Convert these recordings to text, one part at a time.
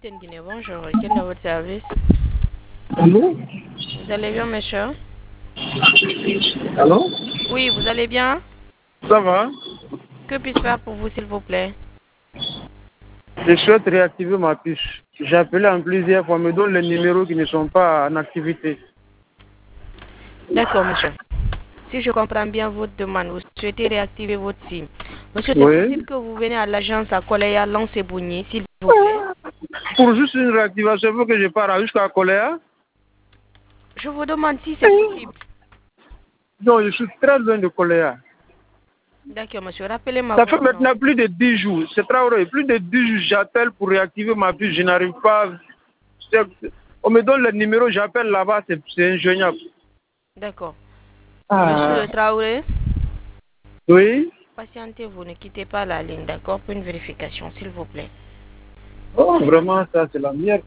MTN Guinée, bonjour. Quel est votre service? Allô? Vous allez bien, monsieur? Allô? Oui, vous allez bien? Ça va? Que puis-je faire pour vous, s'il vous plaît? Je souhaite réactiver ma puce. J'ai appelé en plusieurs fois, me donne les numéros qui ne sont pas en activité. D'accord, monsieur. Si je comprends bien votre demande, vous souhaitez réactiver votre SIM. Monsieur, c'est Oui. possible que vous venez à l'agence à Koleya Lance-Bougny, s'il vous plaît? Pour juste une réactivation, il faut que je parte jusqu'à Coléa. Je vous demande si c'est possible. Non, je suis très loin de Coléa. D'accord, monsieur. Rappelez-moi Ça fait votre nom. maintenant plus de 10 jours. C'est très vrai. Plus de 10 jours, j'appelle pour réactiver ma puce. Je n'arrive pas. On me donne le numéro, j'appelle là-bas, c'est ingéniable. D'accord. Ah. Monsieur Traoré, Oui. patientez-vous, ne quittez pas la ligne, d'accord, pour une vérification, s'il vous plaît. Oh, vraiment, ça, c'est la mienne.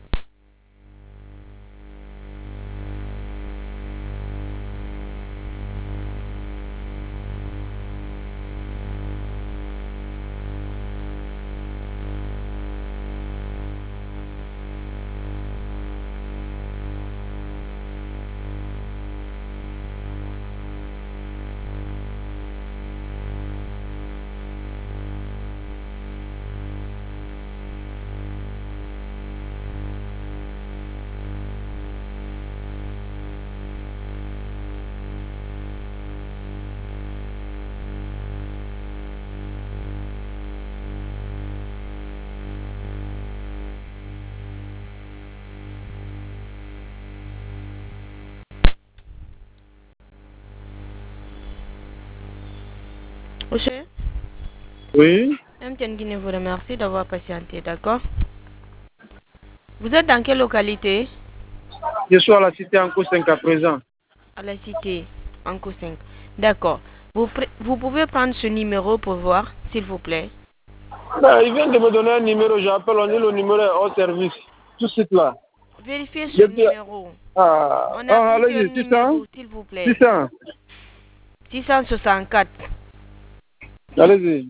Monsieur, Oui. MTN Guinée vous remercie d'avoir patienté, d'accord? Vous êtes dans quelle localité? Je suis à la cité en 5 à présent. À la cité, en 5. D'accord. Vous pouvez prendre ce numéro pour voir, s'il vous plaît. Ben, il vient de me donner un numéro, j'appelle, on dit le numéro est hors service. Tout de suite là. Vérifiez ce Depuis... numéro. Ah, On oh, a plusieurs allez-y, 600? numéros, s'il vous plaît. 600. 664, Allez-y.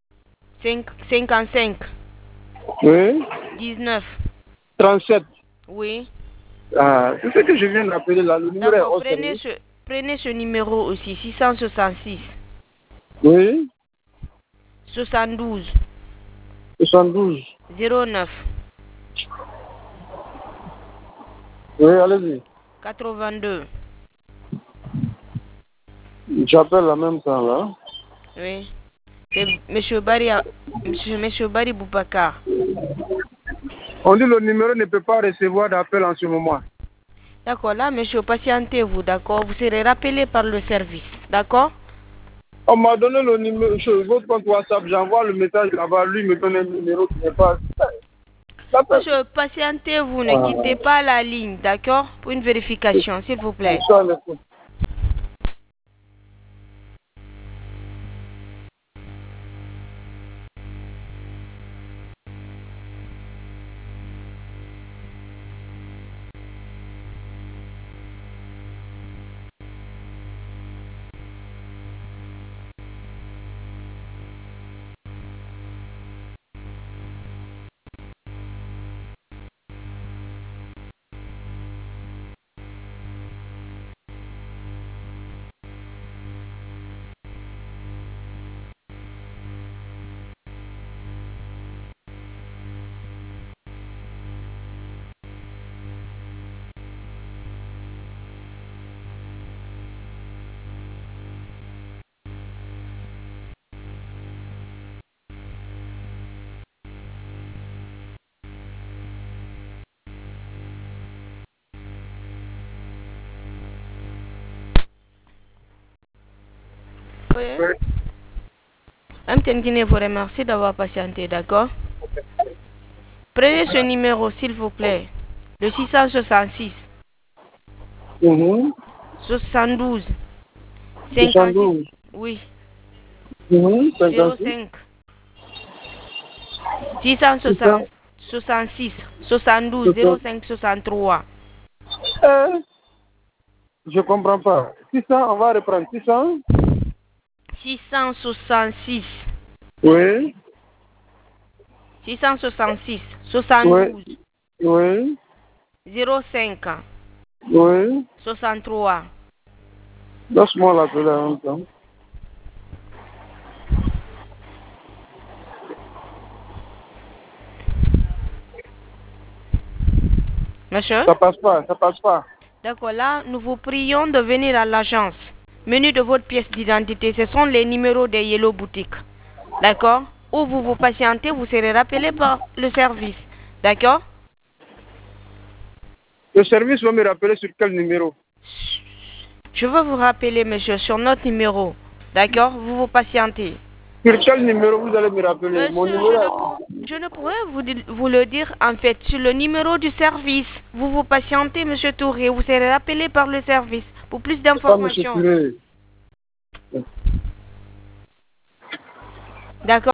55, Oui. 19. 37. Oui. Ah, c'est ce que je viens d'appeler là, le numéro est D'accord, hors service. prenez ce numéro aussi, 666, Oui. 72, 72. 09, Oui, allez-y. 82. J'appelle en même temps là. Oui. C'est Monsieur Bari Boubacar. On dit le numéro ne peut pas recevoir d'appel en ce moment. D'accord, là, monsieur, patientez-vous, d'accord? Vous serez rappelé par le service, d'accord? On m'a donné le numéro sur votre compte WhatsApp, j'envoie le message là-bas, lui me donne un numéro qui n'est pas. L'appel. Monsieur, patientez-vous, ne Ah, quittez pas la ligne, d'accord? Pour une vérification, s'il vous plaît. ça, le coup. Oui. MTN Guinée vous remercie d'avoir patienté, d'accord? Prenez ce numéro, s'il vous plaît. Le 666, Mhm. 72, 56, 72. oui, Mhm. 56. 05, 600. 666, 72, 600. 05, 63. Je comprends pas. 600, on va reprendre 600. 666, Oui. 666, Oui. 72, Oui. 05 Oui. 63. Laisse-moi l'appeler en même temps. Monsieur? Ça passe pas, ça passe pas. D'accord, là, nous vous prions de venir à l'agence. Menu de votre pièce d'identité, ce sont les numéros des Yellow Boutiques. D'accord? Ou vous vous patientez, vous serez rappelé par le service. D'accord? Le service va me rappeler sur quel numéro? Je veux vous rappeler, monsieur, sur notre numéro. D'accord? Vous vous patientez. Sur quel numéro vous allez me rappeler? Mon Monsieur, numéro. je ne pourrais vous le dire en fait sur le numéro du service. Vous vous patientez, monsieur Touré. Vous serez rappelé par le service pour plus C'est pas monsieur d'informations. Touré. D'accord?